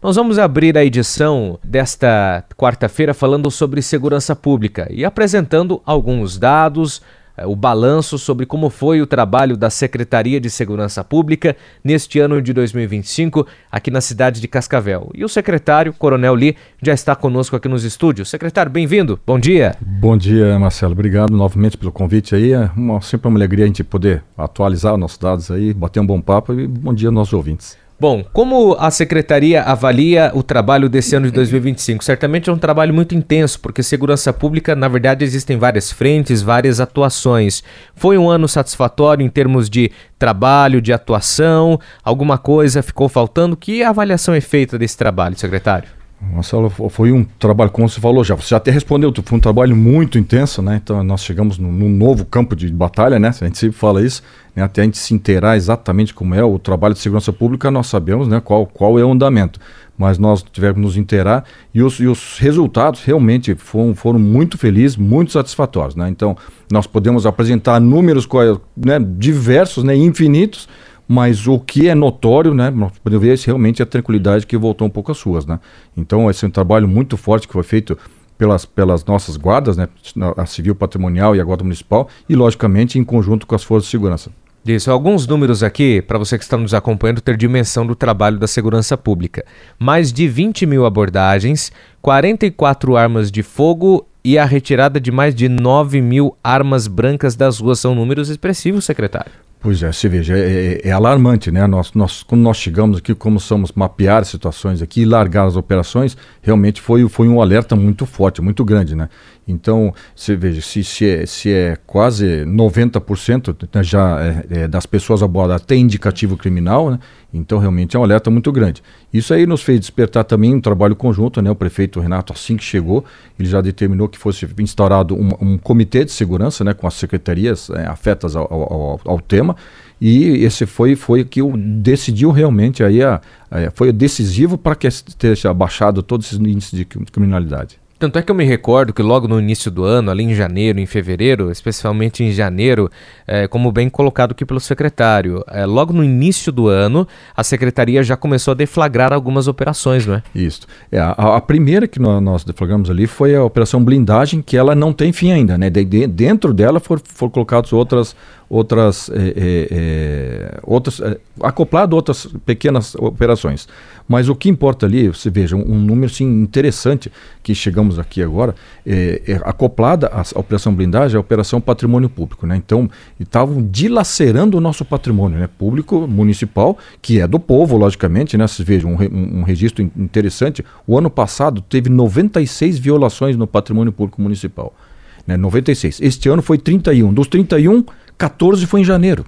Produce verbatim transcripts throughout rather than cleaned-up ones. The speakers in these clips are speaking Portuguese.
Nós vamos abrir a edição desta quarta-feira falando sobre segurança pública e apresentando alguns dados, o balanço sobre como foi o trabalho da Secretaria de Segurança Pública neste ano de dois mil e vinte e cinco aqui na cidade de Cascavel. E o secretário, Coronel Lee, já está conosco aqui nos estúdios. Secretário, bem-vindo. Bom dia. Bom dia, Marcelo. Obrigado novamente pelo convite aí. É uma, sempre uma alegria a gente poder atualizar nossos dados aí, bater um bom papo e bom dia aos nossos ouvintes. Bom, como a Secretaria avalia o trabalho desse ano de dois mil e vinte e cinco? Certamente é um trabalho muito intenso, porque segurança pública, na verdade, existem várias frentes, várias atuações. Foi um ano satisfatório em termos de trabalho, de atuação? Alguma coisa ficou faltando? Que avaliação é feita desse trabalho, secretário? Marcelo, foi um trabalho, como você falou já, você já até respondeu, foi um trabalho muito intenso, né? Então nós chegamos num, num novo campo de batalha, né? A gente sempre fala isso, né? Até a gente se inteirar exatamente como é o trabalho de segurança pública, nós sabemos, né, qual, qual é o andamento, mas nós tivemos que nos inteirar e os, e os resultados realmente foram, foram muito felizes, muito satisfatórios, né? Então nós podemos apresentar números, né, diversos, né, infinitos, mas o que é notório, né, nós podemos ver realmente a tranquilidade que voltou um pouco às ruas, né? Então esse é um trabalho muito forte que foi feito pelas, pelas nossas guardas, né, a Civil Patrimonial e a Guarda Municipal e logicamente em conjunto com as forças de segurança. Isso, alguns números aqui, para você que está nos acompanhando, ter dimensão do trabalho da segurança pública. Mais de vinte mil abordagens, quarenta e quatro armas de fogo e a retirada de mais de nove mil armas brancas das ruas. São números expressivos, secretário. Pois é, você veja, é, é, é alarmante, né? Nós, nós, quando nós chegamos aqui, como somos mapear situações aqui e largar as operações, realmente foi, foi um alerta muito forte, muito grande, né? Então, você veja, se, se, é, se é quase noventa por cento, né, já é, é, das pessoas abordadas tem indicativo criminal, né? Então realmente é um alerta muito grande. Isso aí nos fez despertar também um trabalho conjunto, né? O prefeito Renato, assim que chegou, ele já determinou que fosse instaurado um, um comitê de segurança, né, com as secretarias é, afetas ao, ao, ao tema, e esse foi, foi que o decidiu realmente, aí a, a, foi decisivo para que esteja abaixado todos esses índices de criminalidade. Tanto é que eu me recordo que logo no início do ano, ali em janeiro, em fevereiro, especialmente em janeiro, é, como bem colocado aqui pelo secretário, é, logo no início do ano, a secretaria já começou a deflagrar algumas operações, não é? Isso. É, a, a primeira que nós, nós deflagramos ali foi a Operação Blindagem, que ela não tem fim ainda, né? De, de, dentro dela foram for colocadas outras, outras, é, é, é, outras é, acoplado outras pequenas operações. Mas o que importa ali, você veja, um, um número sim, interessante que chegamos aqui agora, é, é, acoplada à Operação Blindagem, a Operação Patrimônio Público, né? Então, estavam dilacerando o nosso patrimônio, né, público, municipal, que é do povo, logicamente, né? Vocês vejam, um, um, um registro interessante, o ano passado teve noventa e seis violações no patrimônio público municipal, né? noventa e seis. Este ano foi trinta e um. Dos trinta e um, catorze foi em janeiro.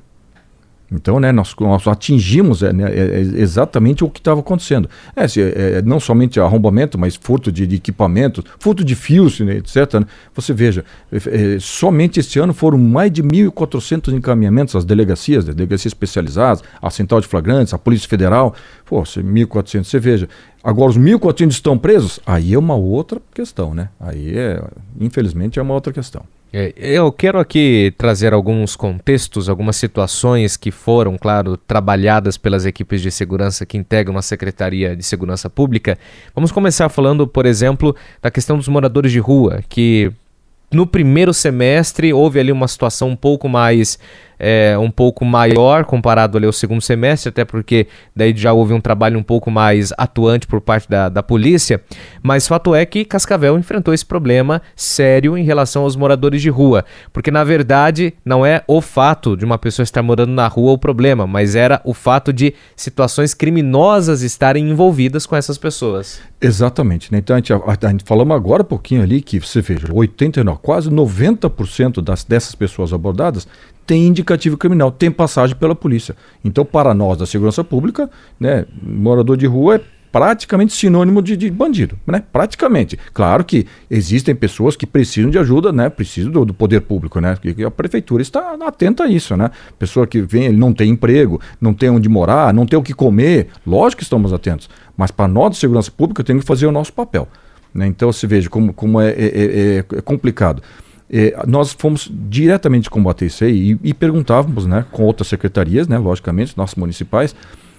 Então, né, nós, nós atingimos é, né, é, exatamente o que estava acontecendo. É, se, é, não somente arrombamento, mas furto de, de equipamentos, furto de fios, né, etcétera. Você veja, é, é, somente este ano foram mais de mil e quatrocentos encaminhamentos às delegacias, né, delegacias especializadas, à Central de Flagrantes, à Polícia Federal. Pô, mil e quatrocentos, você veja. Agora, os mil e quatrocentos estão presos? Aí é uma outra questão, né? Aí, é, infelizmente, é uma outra questão. Eu quero aqui trazer alguns contextos, algumas situações que foram, claro, trabalhadas pelas equipes de segurança que integram a Secretaria de Segurança Pública. Vamos começar falando, por exemplo, da questão dos moradores de rua, que no primeiro semestre houve ali uma situação um pouco mais... É, um pouco maior comparado ali ao segundo semestre, até porque daí já houve um trabalho um pouco mais atuante por parte da, da polícia, mas fato é que Cascavel enfrentou esse problema sério em relação aos moradores de rua, porque na verdade não é o fato de uma pessoa estar morando na rua o problema, mas era o fato de situações criminosas estarem envolvidas com essas pessoas. Exatamente, né? Então a gente, a, a gente falamos agora um pouquinho ali que, você veja, oitenta e nove, quase noventa por cento das, dessas pessoas abordadas tem indicativo criminal, tem passagem pela polícia. Então, para nós da segurança pública, né, morador de rua é praticamente sinônimo de, de bandido, né? Praticamente. Claro que existem pessoas que precisam de ajuda, né? Precisam do, do poder público, né? Que a prefeitura está atenta a isso, né? Pessoa que vem, ele não tem emprego, não tem onde morar, não tem o que comer, lógico que estamos atentos. Mas para nós da segurança pública temos que fazer o nosso papel, né? Então, se veja como, como é, é, é, é complicado. É, nós fomos diretamente combater isso aí e, e perguntávamos, né, com outras secretarias, né, logicamente, nossas municipais,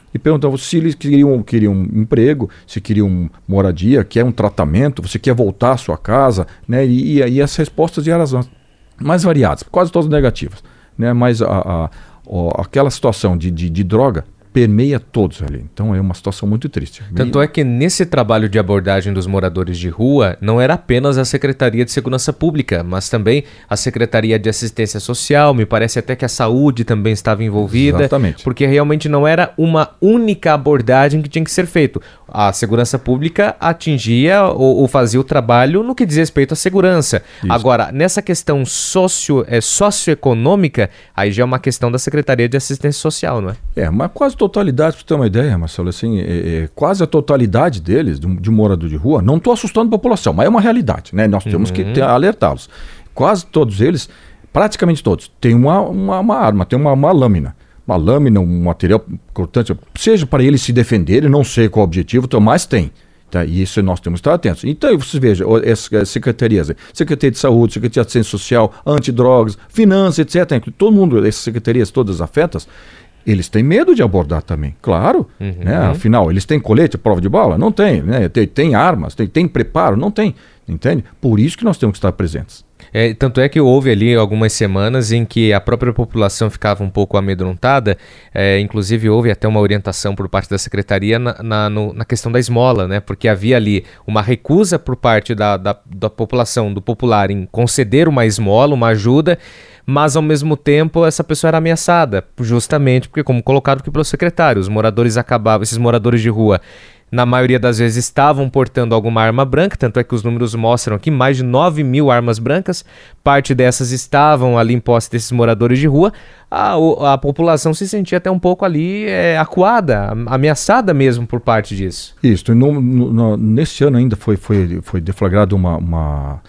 e perguntavam se eles queriam, queriam um emprego, se queriam moradia, quer um tratamento, você quer voltar à sua casa, né? E, e aí as respostas eram as mais variadas, quase todas negativas, né? Mas a, a, a, aquela situação de, de, de droga permeia todos ali. Então é uma situação muito triste. Tanto é que nesse trabalho de abordagem dos moradores de rua, não era apenas a Secretaria de Segurança Pública, mas também a Secretaria de Assistência Social, me parece até que a Saúde também estava envolvida. Exatamente. Porque realmente não era uma única abordagem que tinha que ser feito. A Segurança Pública atingia ou, ou fazia o trabalho no que diz respeito à segurança. Isso. Agora, nessa questão socio, é, socioeconômica, aí já é uma questão da Secretaria de Assistência Social, não é? É, mas quase totalidade, para você ter uma ideia, Marcelo, assim, é, é, quase a totalidade deles, de, de morador de rua, não estou assustando a população, mas é uma realidade, né? Nós temos uhum. que ter, alertá-los. Quase todos eles, praticamente todos, têm uma, uma, uma arma, tem uma, uma lâmina. Uma lâmina, um material cortante, seja para eles se defenderem, não sei qual o objetivo, mas tem. Tá? E isso nós temos que estar atentos. Então, vocês vejam, essas secretarias, Secretaria de Saúde, Secretaria de Assistência Social, Antidrogas, Finanças, etcétera. Todo mundo, essas secretarias todas afetas, eles têm medo de abordar também, claro. Uhum. Né? Afinal, eles têm colete, prova de bala? Não tem. Né? Tem, tem armas, tem, tem preparo? Não tem. Entende? Por isso que nós temos que estar presentes. É, tanto é que houve ali algumas semanas em que a própria população ficava um pouco amedrontada, é, inclusive houve até uma orientação por parte da Secretaria na, na, no, na questão da esmola, né? Porque havia ali uma recusa por parte da, da, da população, do popular, em conceder uma esmola, uma ajuda, mas ao mesmo tempo essa pessoa era ameaçada, justamente porque, como colocado aqui pelo secretário, os moradores acabavam, esses moradores de rua, na maioria das vezes estavam portando alguma arma branca, tanto é que os números mostram aqui mais de nove mil armas brancas, parte dessas estavam ali em posse desses moradores de rua, a, a população se sentia até um pouco ali é, acuada, ameaçada mesmo por parte disso. Isso, no, no, no, nesse ano ainda foi, foi, foi deflagrado uma... uma...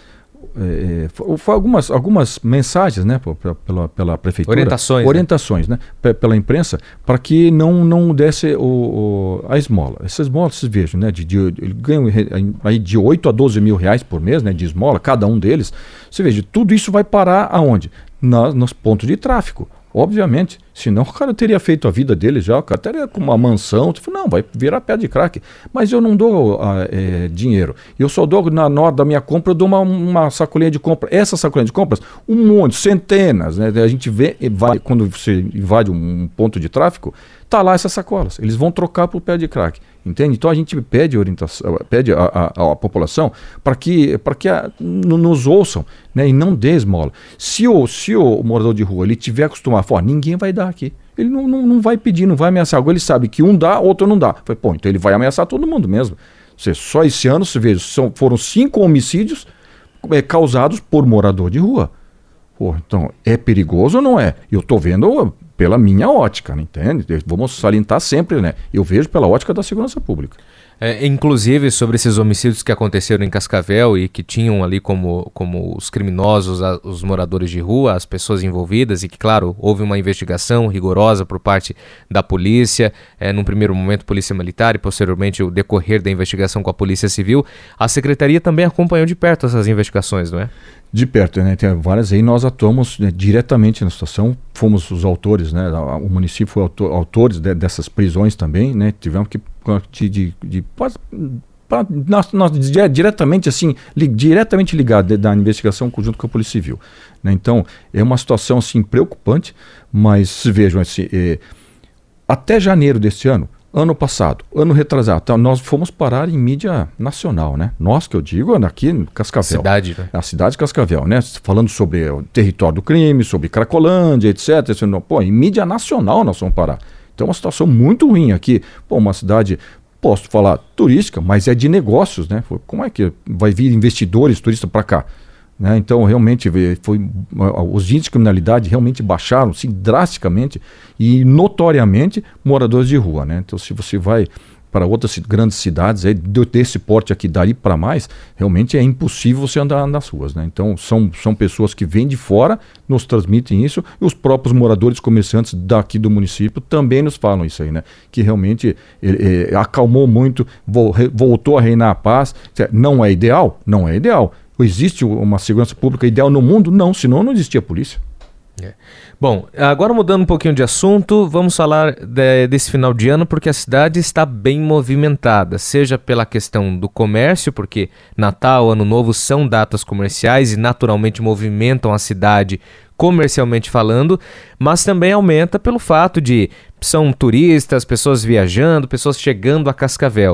É, foi algumas, algumas mensagens, né, pela, pela prefeitura, orientações, orientações né? né, pela imprensa, para que não, não desse o, o, a esmola. Essas esmolas, vocês vejam, né, de, de, ele ganha aí de oito a doze mil reais por mês, né, de esmola, cada um deles. Você veja, tudo isso vai parar aonde? Na, nos pontos de tráfico. Obviamente, senão o cara teria feito a vida dele já, o cara teria com uma mansão, tipo, não, vai virar pé de crack. Mas eu não dou uh, é, dinheiro, eu só dou, na hora da minha compra, eu dou uma, uma sacolinha de compra. Essa sacolinha de compras, um monte, centenas, né? A gente vê, vai, quando você invade um ponto de tráfico, tá lá essas sacolas, eles vão trocar por pé de crack. Entende? Então a gente pede orientação, pede a, a, a população para que, para que a, n- nos ouçam, né, e não dê esmola. Se o, se o morador de rua ele tiver acostumado a falar, ninguém vai dar aqui. Ele não, não, não vai pedir, não vai ameaçar. Agora ele sabe que um dá, outro não dá. Foi, pô, então ele vai ameaçar todo mundo mesmo. Você, só esse ano, você vê, são, foram cinco homicídios é, causados por morador de rua. Pô, então é perigoso ou não é? Eu estou vendo pela minha ótica, né, entende? Vamos salientar sempre, né? Eu vejo pela ótica da segurança pública. É, inclusive sobre esses homicídios que aconteceram em Cascavel e que tinham ali como, como os criminosos, a, os moradores de rua, as pessoas envolvidas, e que, claro, houve uma investigação rigorosa por parte da polícia, é, num primeiro momento polícia militar e posteriormente o decorrer da investigação com a polícia civil. A secretaria também acompanhou de perto essas investigações, não é? De perto, né? Tem várias aí, nós atuamos, né, diretamente na situação, fomos os autores, né? O município foi autor, autores de, dessas prisões também, né? Tivemos que de, de, de pra, pra, nós, nós diretamente assim, li, diretamente ligado da investigação junto com a Polícia Civil, né? Então é uma situação assim preocupante, mas vejam assim, é, até janeiro deste ano, ano passado, ano retrasado, tá, nós fomos parar em mídia nacional, né? Nós que eu digo, aqui em Cascavel. Cidade, né? A cidade de Cascavel, né? Falando sobre o território do crime, sobre Cracolândia, etcétera. Pô, em mídia nacional nós fomos parar. Então é uma situação muito ruim aqui. Pô, uma cidade, posso falar, turística, mas é de negócios, né? Como é que vai vir investidores, turistas para cá? Né? Então, realmente, foi, os índices de criminalidade realmente baixaram sim, drasticamente e notoriamente moradores de rua. Né? Então, se você vai para outras grandes cidades aí, desse porte aqui, dali para mais, realmente é impossível você andar nas ruas. Né? Então, são, são pessoas que vêm de fora, nos transmitem isso, e os próprios moradores comerciantes daqui do município também nos falam isso aí, né? Que realmente é, é, acalmou muito, voltou a reinar a paz. Não é ideal? Não é ideal. Existe uma segurança pública ideal no mundo? Não, senão não existia polícia. É. Bom, agora mudando um pouquinho de assunto, vamos falar de, desse final de ano, porque a cidade está bem movimentada, seja pela questão do comércio, porque Natal, Ano Novo são datas comerciais e naturalmente movimentam a cidade comercialmente falando, mas também aumenta pelo fato de são turistas, pessoas viajando, pessoas chegando a Cascavel.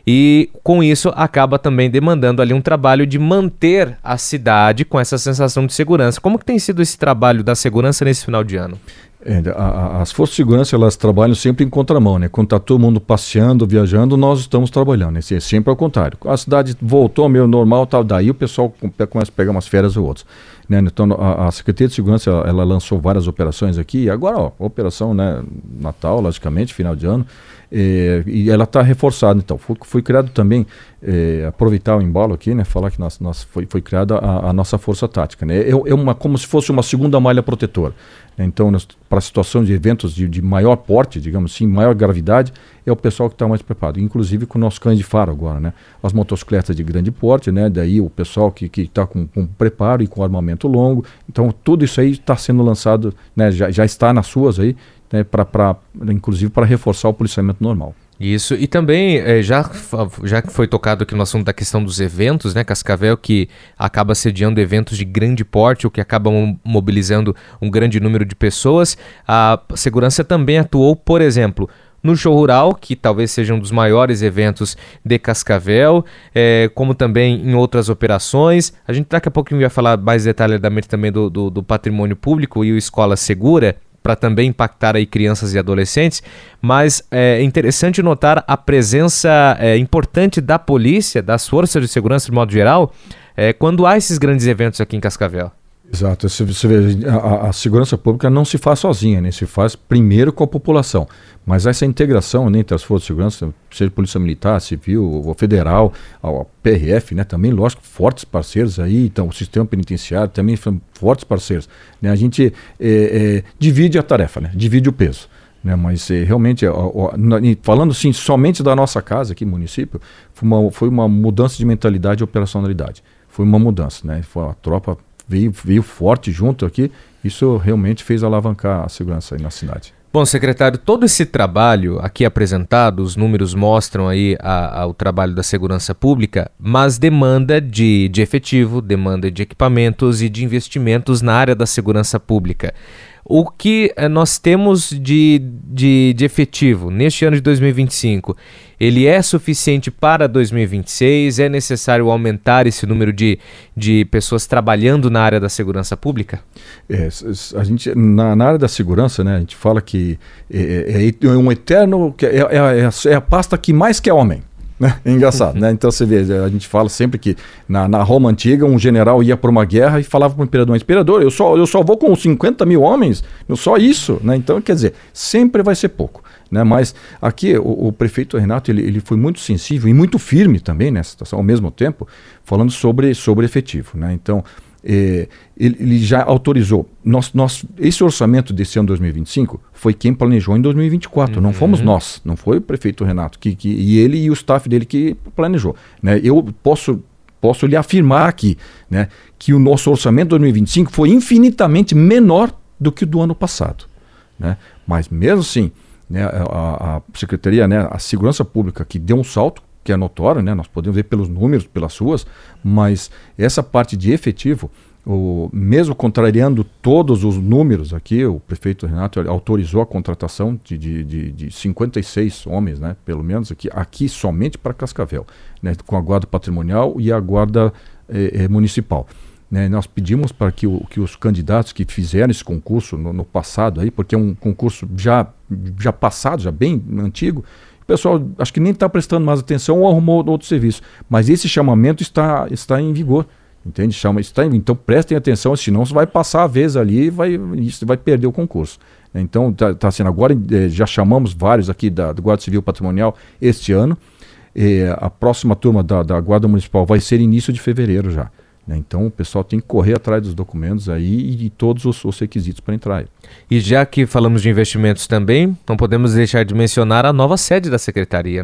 E com isso acaba também demandando ali um trabalho de manter a cidade com essa sensação de segurança. Como que tem sido esse trabalho da segurança nesse final de ano? É, a, a, as forças de segurança, elas trabalham sempre em contramão, né? Quando está todo mundo passeando, viajando, nós estamos trabalhando, né? É sempre ao contrário. A cidade voltou ao meio normal, tal, daí o pessoal começa a pegar umas férias ou outras. Né? Então a, a Secretaria de Segurança, ela, ela lançou várias operações aqui, e agora, ó, operação, né, Natal, logicamente, final de ano, é, e ela está reforçada. Então, foi, foi criado também, é, aproveitar o embalo aqui, né, falar que nós, nós foi, foi criada a, a nossa força tática, né? É, é uma, como se fosse uma segunda malha protetora. Então, para a situação de eventos de, de maior porte, digamos assim, maior gravidade, é o pessoal que está mais preparado. Inclusive com o nosso cães de faro agora, né? As motocicletas de grande porte, né? Daí o pessoal que está com, com preparo e com armamento longo. Então, tudo isso aí está sendo lançado, né? já, já está nas suas aí, né? pra, pra, inclusive para reforçar o policiamento normal. Isso, e também, é, já, já que foi tocado aqui no assunto da questão dos eventos, né, Cascavel, que acaba sediando eventos de grande porte, o que acaba mobilizando um grande número de pessoas, a segurança também atuou, por exemplo, no Show Rural, que talvez seja um dos maiores eventos de Cascavel, é, como também em outras operações. A gente daqui a pouco vai falar mais detalhadamente também do, do, do patrimônio público e o Escola Segura, para também impactar aí crianças e adolescentes, mas é interessante notar a presença é, importante da polícia, das forças de segurança de modo geral, é, quando há esses grandes eventos aqui em Cascavel. Exato, você vê, a, a segurança pública não se faz sozinha, né? Se faz primeiro com a população, mas essa integração, né, entre as forças de segurança, seja Polícia Militar, Civil, o Federal, a P R F, né, também, lógico, fortes parceiros aí, então o sistema penitenciário também são fortes parceiros, né? A gente é, é, divide a tarefa, né? Divide o peso. Né, mas é, realmente, ó, ó, falando assim, somente da nossa casa aqui, município, foi uma, foi uma mudança de mentalidade e operacionalidade. Foi uma mudança, né? Foi a tropa veio, veio forte junto aqui, isso realmente fez alavancar a segurança aí na cidade. Bom, secretário, todo esse trabalho aqui apresentado, os números mostram aí a, a, o trabalho da segurança pública, mas demanda de, de efetivo, demanda de equipamentos e de investimentos na área da segurança pública. O que eh, nós temos de, de, de efetivo neste ano de dois mil e vinte e cinco, ele é suficiente para dois mil e vinte e seis? É necessário aumentar esse número de, de pessoas trabalhando na área da segurança pública? É, a gente, na, na área da segurança, né, a gente fala que é, é, é um eterno, é, é, é a pasta que mais quer homem. É engraçado, né? Então você vê, a gente fala sempre que na, na Roma antiga um general ia para uma guerra e falava para o imperador, imperador, eu só, eu só vou com cinquenta mil homens, só isso, né? Então, quer dizer, sempre vai ser pouco, né? Mas aqui o, o prefeito Renato, ele, ele foi muito sensível e muito firme também nessa situação, ao mesmo tempo, falando sobre, sobre efetivo, né? Então, É, ele, ele já autorizou. Nós, nós, esse orçamento desse ano dois mil e vinte e cinco foi quem planejou em dois mil e vinte e quatro. Uhum. Não fomos nós, não foi o prefeito Renato, que, que, e ele e o staff dele que planejou. Né? Eu posso, posso lhe afirmar aqui, né, que o nosso orçamento de dois mil e vinte e cinco foi infinitamente menor do que o do ano passado. Né? Mas mesmo assim, né, a, a Secretaria, né, a Segurança Pública, que deu um salto, que é notório, né? Nós podemos ver pelos números, pelas ruas, mas essa parte de efetivo, o, mesmo contrariando todos os números aqui, o prefeito Renato autorizou a contratação de, de, de, de cinquenta e seis homens, né? Pelo menos aqui, aqui somente para Cascavel, né? Com a guarda patrimonial e a guarda eh, eh, municipal. Né? Nós pedimos para que, o, que os candidatos que fizeram esse concurso no, no passado, aí, porque é um concurso já, já passado, já bem antigo, o pessoal acho que nem está prestando mais atenção ou arrumou outro serviço. Mas esse chamamento está, está em vigor. Entende? Chama, está em, então prestem atenção, senão você vai passar a vez ali e vai, isso vai perder o concurso. Então está tá sendo agora, eh, já chamamos vários aqui da, do Guarda Civil Patrimonial este ano. Eh, a próxima turma da, da Guarda Municipal vai ser início de fevereiro já. Então o pessoal tem que correr atrás dos documentos aí e de todos os, os requisitos para entrar aí. E já que falamos de investimentos também, não podemos deixar de mencionar a nova sede da Secretaria, não é?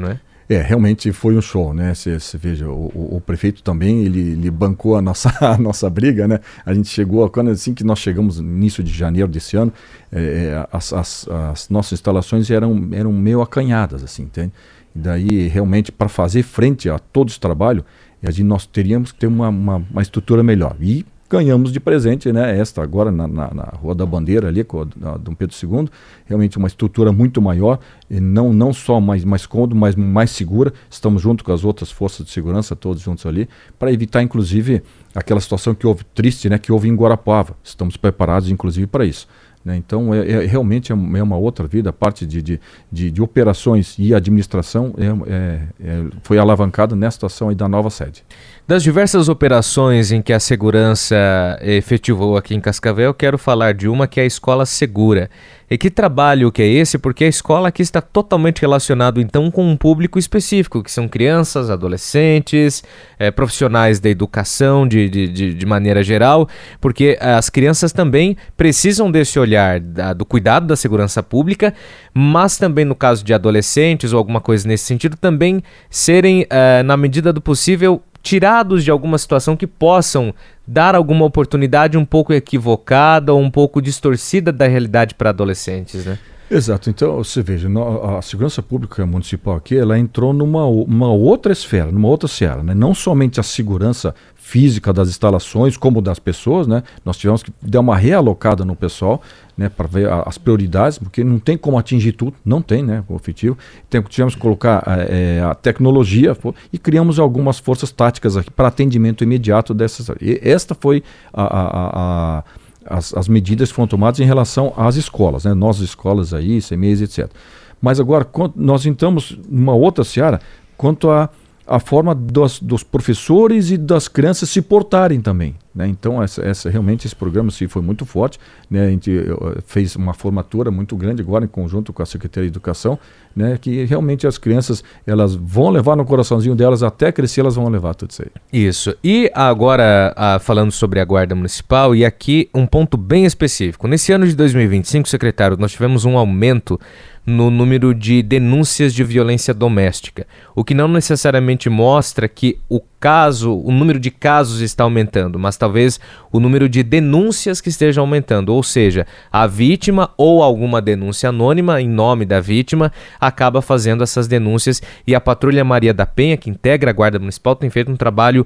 É, realmente foi um show, né? Você veja, o, o, o prefeito também, ele, ele bancou a nossa, a nossa briga, né? A gente chegou, quando assim que nós chegamos no início de janeiro desse ano, é, as, as, as nossas instalações eram, eram meio acanhadas, assim, entende? E daí, realmente, para fazer frente a todo esse trabalho, a gente, nós teríamos que ter uma, uma, uma estrutura melhor. E ganhamos de presente, né, esta agora na, na, na Rua da Bandeira, ali com a Dom Pedro segundo, realmente uma estrutura muito maior, e não, não só mais, mais cômodo, mas mais segura. Estamos junto com as outras forças de segurança, todos juntos ali, para evitar, inclusive, aquela situação que houve triste, né, que houve em Guarapuava. Estamos preparados, inclusive, para isso. Né? Então, é, é, realmente é uma outra vida. A parte de, de, de, de operações e administração é, é, é, foi alavancada nessa situação aí da nova sede. Das diversas operações em que a segurança efetivou aqui em Cascavel, quero falar de uma que é a Escola Segura. E que trabalho que é esse? Porque a escola aqui está totalmente relacionado então com um público específico, que são crianças, adolescentes, é, profissionais da educação de, de, de, de maneira geral, porque as crianças também precisam desse olhar da, do cuidado da segurança pública, mas também no caso de adolescentes ou alguma coisa nesse sentido, também serem, é, na medida do possível, tirados de alguma situação que possam dar alguma oportunidade um pouco equivocada ou um pouco distorcida da realidade para adolescentes, né? Exato. Então, você veja, a segurança pública municipal aqui, ela entrou numa uma outra esfera, numa outra seara, né? Não somente a segurança física das instalações, como das pessoas, né? Nós tivemos que dar uma realocada no pessoal, né, para ver a, as prioridades, porque não tem como atingir tudo, não tem, né, o efetivo. Tem, tivemos que colocar é, a tecnologia e criamos algumas forças táticas aqui para atendimento imediato dessas. E esta foi a, a, a As, as medidas que foram tomadas em relação às escolas, né? Nossas escolas aí, C M E S, etcétera. Mas agora, nós entramos numa outra seara quanto a a forma dos, dos professores e das crianças se portarem também, né? Então, essa, essa, realmente esse programa sim, foi muito forte, né? A gente uh, fez uma formatura muito grande agora em conjunto com a Secretaria de Educação, né? Que realmente as crianças, elas vão levar no coraçãozinho delas, até crescer elas vão levar tudo isso aí. Isso. E agora, uh, falando sobre a Guarda Municipal, e aqui um ponto bem específico. Nesse ano de dois mil e vinte e cinco, secretário, nós tivemos um aumento no número de denúncias de violência doméstica, o que não necessariamente mostra que o caso, o número de casos está aumentando, mas talvez o número de denúncias que esteja aumentando, ou seja, a vítima ou alguma denúncia anônima em nome da vítima acaba fazendo essas denúncias, e a Patrulha Maria da Penha, que integra a Guarda Municipal, tem feito um trabalho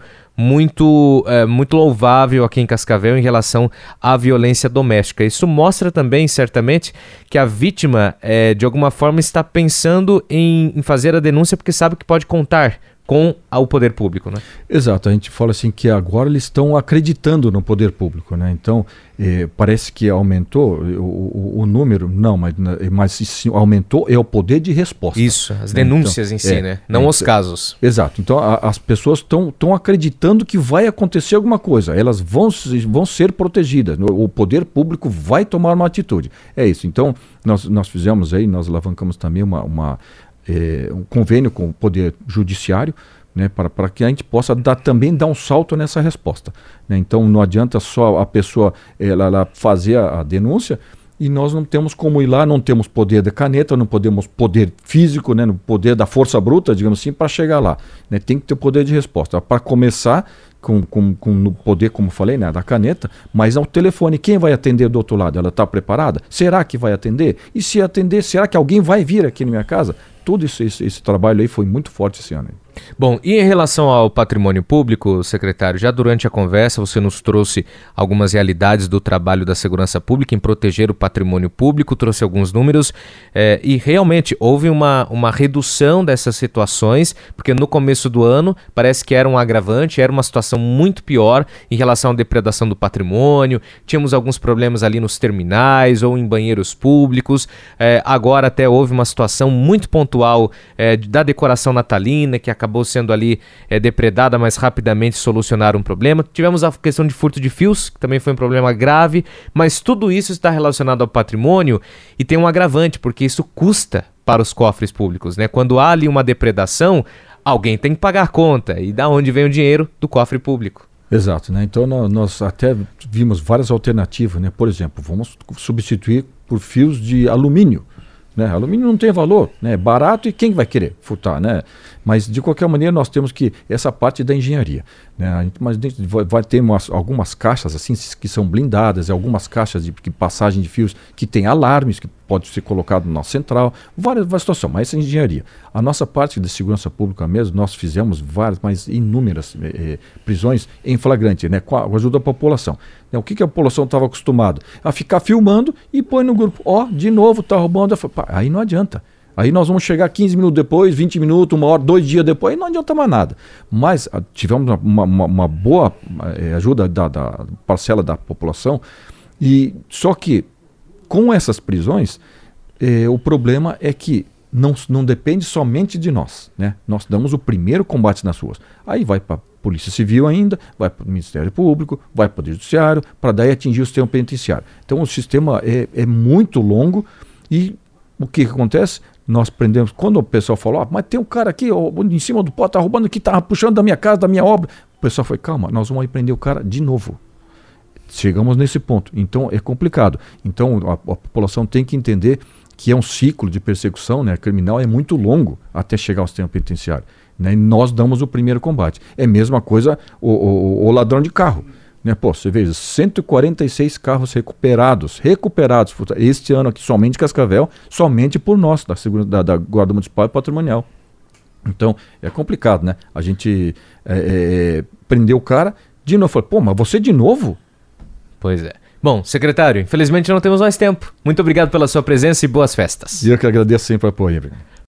muito, é, muito louvável aqui em Cascavel em relação à violência doméstica. Isso mostra também, certamente, que a vítima, é, de alguma forma, está pensando em, em fazer a denúncia porque sabe que pode contar com o poder público, né? Exato, a gente fala assim que agora eles estão acreditando no poder público, né? Então, eh, parece que aumentou o, o, o número, não, mas, mas se aumentou é o poder de resposta. Isso, as denúncias então, em si, é, né? Não é, os casos. Exato, então a, as pessoas estão acreditando que vai acontecer alguma coisa, elas vão, vão ser protegidas, o poder público vai tomar uma atitude. É isso, então nós, nós fizemos aí, nós alavancamos também uma... uma É, um convênio com o Poder Judiciário, né, para, para que a gente possa dar, também dar um salto nessa resposta, né? Então não adianta só a pessoa ela, ela fazer a, a denúncia e nós não temos como ir lá, não temos poder de caneta, não podemos poder físico, né, no poder da força bruta, digamos assim, para chegar lá, né? Tem que ter poder de resposta. Para começar com, com, com no poder, como falei, né, da caneta, mas ao telefone, quem vai atender do outro lado? Ela está preparada? Será que vai atender? E se atender, será que alguém vai vir aqui na minha casa? Todo esse, esse, esse trabalho aí foi muito forte esse ano. Bom, e em relação ao patrimônio público, secretário, já durante a conversa você nos trouxe algumas realidades do trabalho da segurança pública em proteger o patrimônio público, trouxe alguns números, é, e realmente houve uma, uma redução dessas situações, porque no começo do ano parece que era um agravante, era uma situação muito pior em relação à depredação do patrimônio, tínhamos alguns problemas ali nos terminais ou em banheiros públicos, é, agora até houve uma situação muito pontual é, da decoração natalina, que acabou sendo ali é, depredada, mas rapidamente solucionaram um problema. Tivemos a questão de furto de fios, que também foi um problema grave, mas tudo isso está relacionado ao patrimônio e tem um agravante, porque isso custa para os cofres públicos, né? Quando há ali uma depredação, alguém tem que pagar conta, e da onde vem o dinheiro? Do cofre público. Exato, né? Então nós, nós até vimos várias alternativas, né? Por exemplo, vamos substituir por fios de alumínio, né? Alumínio não tem valor, né? É barato e quem vai querer furtar, né? Mas de qualquer maneira nós temos que essa parte da engenharia, né? A gente, mas vai, vai ter umas, algumas caixas assim que são blindadas, algumas caixas de, de passagem de fios que tem alarmes que pode ser colocado na central, várias, várias situações, mas essa é engenharia. A nossa parte de segurança pública mesmo, nós fizemos várias, mas inúmeras eh, prisões em flagrante, né? Com a ajuda da população. Né? O que, que a população estava acostumada? A ficar filmando e põe no grupo, ó, oh, de novo está roubando. Aí não adianta. Aí nós vamos chegar quinze minutos depois, vinte minutos, uma hora, dois dias depois, aí não adianta mais nada. Mas a, tivemos uma, uma, uma boa eh, ajuda da, da parcela da população, e só que com essas prisões, eh, o problema é que não, não depende somente de nós, né? Nós damos o primeiro combate nas ruas. Aí vai para a Polícia Civil ainda, vai para o Ministério Público, vai para o Judiciário, para daí atingir o sistema penitenciário. Então o sistema é, é muito longo e o que, que acontece? Nós prendemos, quando o pessoal falou, ah, mas tem um cara aqui ó, em cima do pó, tá roubando aqui, tá puxando da minha casa, da minha obra. O pessoal foi, calma, nós vamos aí prender o cara de novo. Chegamos nesse ponto. Então é complicado. Então a, a população tem que entender que é um ciclo de persecução, né, criminal, é muito longo até chegar ao sistema penitenciário. Né, e nós damos o primeiro combate. É a mesma coisa o, o, o ladrão de carro. Né, pô, você veja, cento e quarenta e seis carros recuperados, recuperados, este ano aqui somente Cascavel, somente por nós, da, da, da Guarda Municipal e Patrimonial. Então, é complicado, né? A gente é, é, prendeu o cara, de novo, falou, pô, mas você de novo? Pois é. Bom, secretário, infelizmente não temos mais tempo. Muito obrigado pela sua presença e boas festas. E eu que agradeço sempre o apoio.